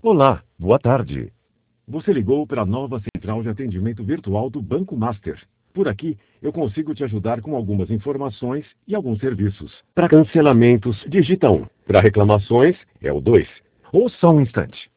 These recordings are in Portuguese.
Olá, boa tarde. Você ligou para a nova central de atendimento virtual do Banco Master. Por aqui, eu consigo te ajudar com algumas informações e alguns serviços. Para cancelamentos, digita 1. Para reclamações, é o 2. Ou só um instante.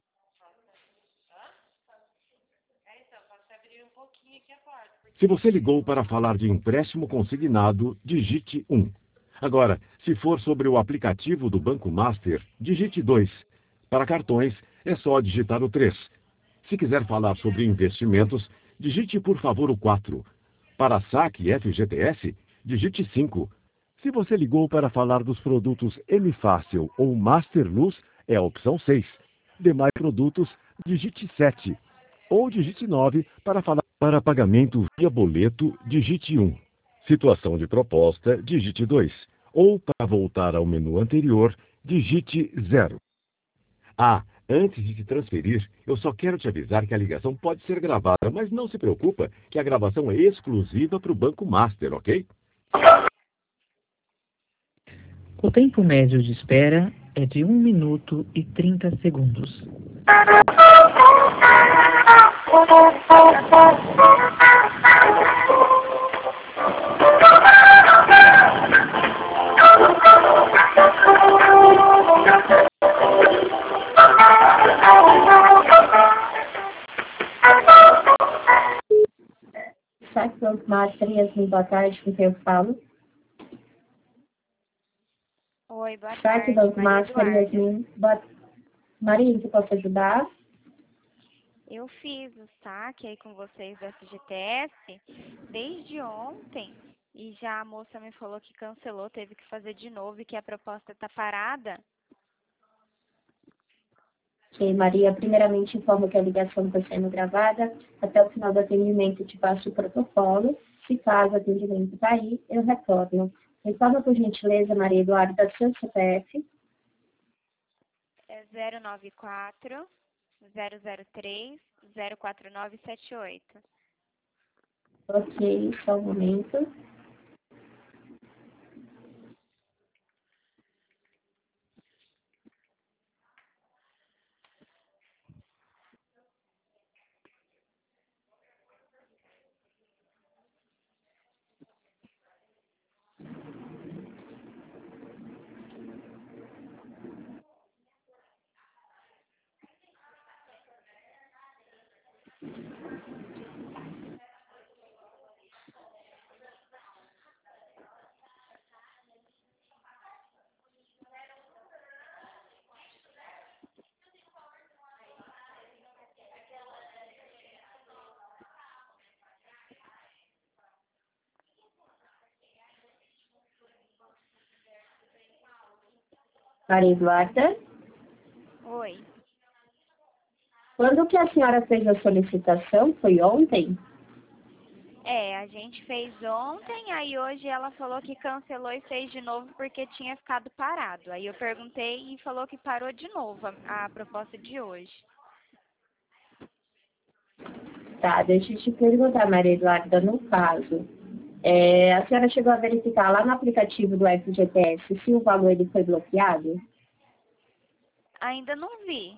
Se você ligou para falar de empréstimo consignado, digite 1. Agora, se for sobre o aplicativo do Banco Master, digite 2. Para cartões, é só digitar o 3. Se quiser falar sobre investimentos, digite por favor o 4. Para saque FGTS, digite 5. Se você ligou para falar dos produtos M-Fácil ou Master Luz, é a opção 6. Demais produtos, digite 7. Ou digite 9 para falar para pagamento via boleto, digite 1. Situação de proposta, digite 2. Ou para voltar ao menu anterior, digite 0. Ah, antes de te transferir, eu só quero te avisar que a ligação pode ser gravada, mas não se preocupa que a gravação é exclusiva para o Banco Master, ok? O tempo médio de espera é de 1 minuto e 30 segundos. Saque Banco Master, Yasmin, boa tarde, com quem eu falo? Oi, boa Saque tarde, Banco Maria Master, Eduarda. Yasmin, Maria, em que posso ajudar? Eu fiz o saque aí com vocês do FGTS desde ontem e já a moça me falou que cancelou, teve que fazer de novo e que a proposta está parada. Ok, Maria, primeiramente informo que a ligação está sendo gravada. Até o final do atendimento te passo o protocolo. Se caso o atendimento cair, eu retorno. Informa, por gentileza, Maria Eduarda, seu CPF. É 094 003 04978. Ok, só um momento. Maria Eduarda, Oi. quando que a senhora fez a solicitação? Foi ontem? A gente fez ontem, aí hoje ela falou que cancelou e fez de novo porque tinha ficado parado. Aí eu perguntei e falou que parou de novo a proposta de hoje. Tá, deixa eu te perguntar, Maria Eduarda, no caso, a senhora chegou a verificar lá no aplicativo do FGTS se o valor ele foi bloqueado? Ainda não vi.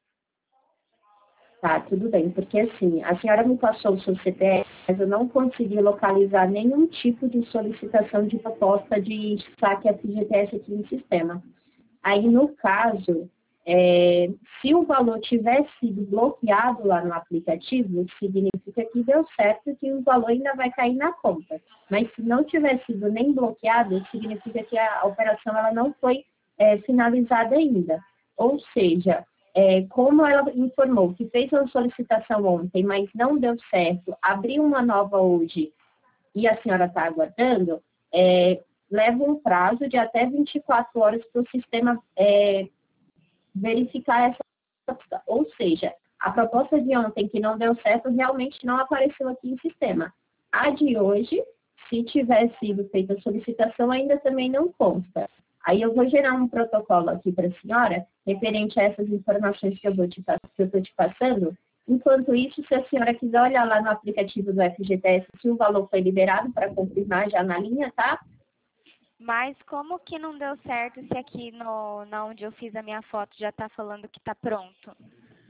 Tá, tudo bem, porque assim, a senhora me passou o seu CPF, mas eu não consegui localizar nenhum tipo de solicitação de proposta de saque FGTS aqui no sistema. Aí, no caso, se o valor tiver sido bloqueado lá no aplicativo, significa que deu certo, que o valor ainda vai cair na conta. Mas se não tiver sido nem bloqueado, significa que a operação ela não foi finalizada ainda. Ou seja, como ela informou que fez uma solicitação ontem, mas não deu certo, abriu uma nova hoje e a senhora está aguardando, leva um prazo de até 24 horas para o sistema verificar essa. Ou seja, a proposta de ontem que não deu certo realmente não apareceu aqui no sistema. A de hoje, se tiver sido feita a solicitação, ainda também não consta. Aí eu vou gerar um protocolo aqui para a senhora, referente a essas informações que eu estou te passando. Enquanto isso, se a senhora quiser olhar lá no aplicativo do FGTS se o valor foi liberado para confirmar já na linha, tá? Mas como que não deu certo se aqui na onde eu fiz a minha foto já está falando que está pronto?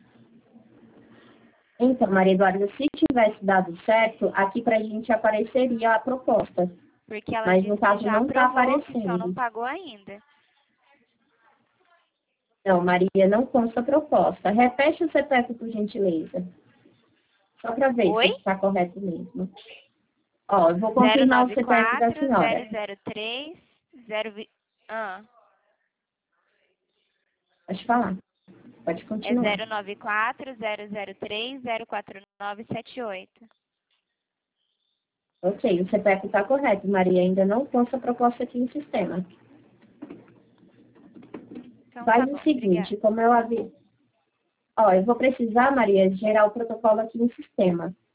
Então, Maria Eduarda, se tivesse dado certo, aqui para a gente apareceria a proposta. Porque ela Mas disse no que caso já não está aprovou, que só não aparecendo. pagou ainda. Não, Maria, não consta a proposta. Repete o CPF, por gentileza. Só para ver Oi? se está correto mesmo. Ó, eu vou confirmar o CPF da 094 senhora. 003 0... Pode falar. Pode É continuar. 094 003 04978. Ok, o CPF está correto, Maria. Ainda não consta a proposta aqui no sistema. Então Faz tá bom, o seguinte, obrigada. como eu aviso. Ó, eu vou precisar, Maria, gerar o protocolo aqui no sistema.